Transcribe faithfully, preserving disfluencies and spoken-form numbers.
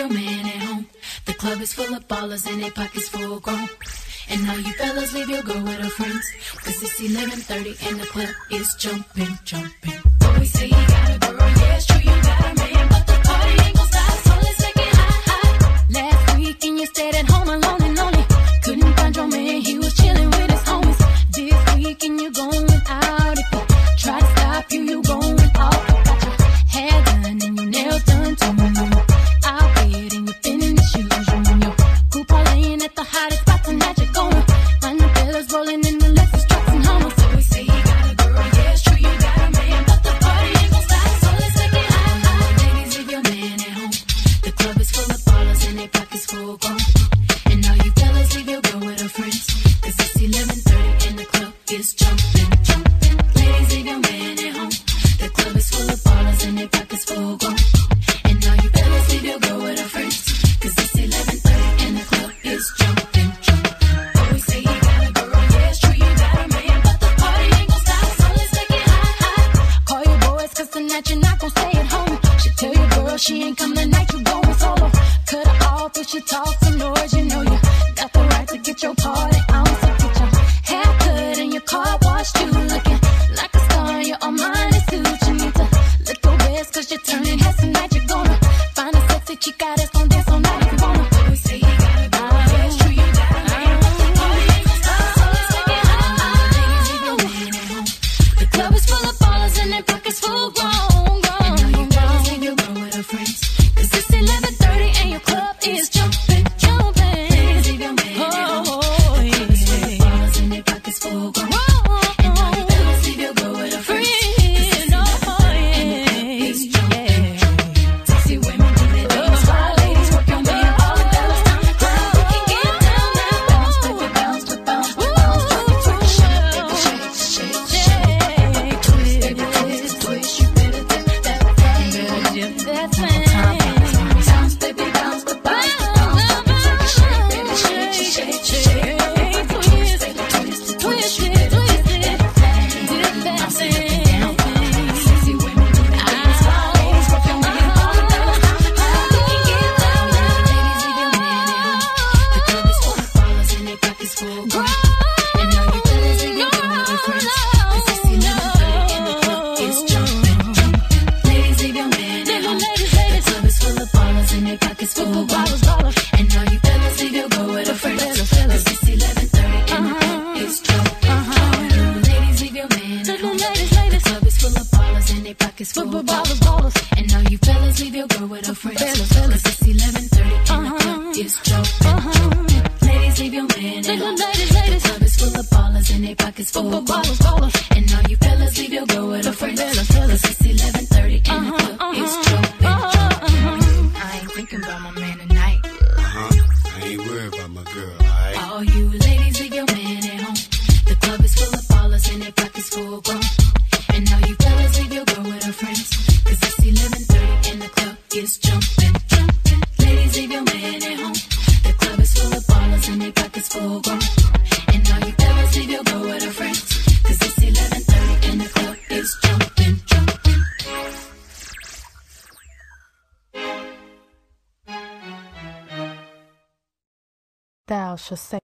your man at home. The club is full of ballers and their pockets full grown. And all you fellas leave your girl with her friends, cause it's eleven thirty and the club is jumping, jumping. Always say you got a girl, yeah it's true you got a man, but the party ain't gon' stop, so let's make it hot, hot. Last weekend you stayed at home alone and lonely. Couldn't find your man, he was chilling with his homies. This weekend you going out. If you try to stop you, you going off. You got your hair done and your nails done too. Outfit and your fitting shoes. You and your group all laying at the hottest spot tonight. You're gonna find the fellas rolling in the Lexus trucks and Hummers. So we say you got a girl, yeah it's true you got a man, but the party ain't gon' stop, so let's make it hot, hot. Ladies, leave your man at home. The club is full of ballers and their pockets full grown. And all you fellas leave your girl with her friends, cause it's eleven thirty and the club is jumping, jumping. Ladies, leave your man at home. The club is full of ballers and their pockets full grown. And all you fellas leave your girl with her friends, cause it's eleven thirty and the club is jumping, jumping. Always say you got a girl, yeah it's true you got a man, but the party ain't gon' stop, so let's make it hot, hot. Call your boys cause tonight you're not gon' stay at home. She tell your girl she ain't come tonight, you going solo. Cut her off if she talks some noise, you know you got the right to get your party on. So get your hair cut and your car washed too, looking like a star in your Armani suit. You need to lift your waist cause you're turning heads tonight. You're gonna find a sexy chica that's gon' dance all night if you wanna. Always say you got a girl, yeah it's true you got a man, but the party ain't gon' stop, so let's make it hot, hot. Ladies, leave your man at home. The club is full of ballers and their pockets full grown, grown. And all you fellas leave your girl with her friends, cause it's eleven thirty and your club is jumping, jumping. Ladies, leave your man at home. The club is full of ballers and their pockets full grown. And all you fellas leave your girl with her friends, cause it's eleven thirty and the club is jumping, jumping. Sexy women do their things, fly ladies work your man, all the fellas down the club. We can get down now, bounce, baby, bounce, but bounce, but bounce. Drop it, twist, shake, baby, shake, shake, shake. Twist, baby, twist, twist, you better dip that thing. You better dip that thing. Bounce, baby, bounce, but bounce, but bounce. Drop it, twist, shake, baby, shake, shake, shake. Twist, baby, twist, twist, you better dip that thing. Dip that thing. Sexy women do their things, fly ladies work your man, all the fellas down the club. We can get down now, ladies, leave your man at home. The club is full of ballers and their pockets full grown. And all you fellas leave your girl with her friends, cause it's eleven thirty and the club is jumping, jumping. Ladies, leave your man at home. The club is full of ballers and their pockets full grown. And all you fellas leave your girl with her friends, cause it's eleven thirty and the club is jumping, jumping. Ladies, leave your man at home. The club is full of ballers and their pockets full grown. And all you fellas leave your girl with her friends, cause it's eleven thirty and the club is jumping, jumping. Ladies, leave your man at home. The club is full of ballers and their pockets full grown. And all you fellas leave your girl with her friends, cause it's eleven thirty and the club is jumping, jumping. I ain't thinking about my man tonight. Uh-huh. I ain't worried about my girl, alright? All you ladies, leave your man at home. The club is full of ballers and their pockets full grown. And all you fellas leave your girl with her friends, cause it's eleven thirty and the club is jumping, jumping. Ladies, leave your man at home. The club is full of ballers and their pockets full grown. And all you fellas leave your girl with her friends, cause it's eleven thirty and the club is jumping, jumping. Thou shalt say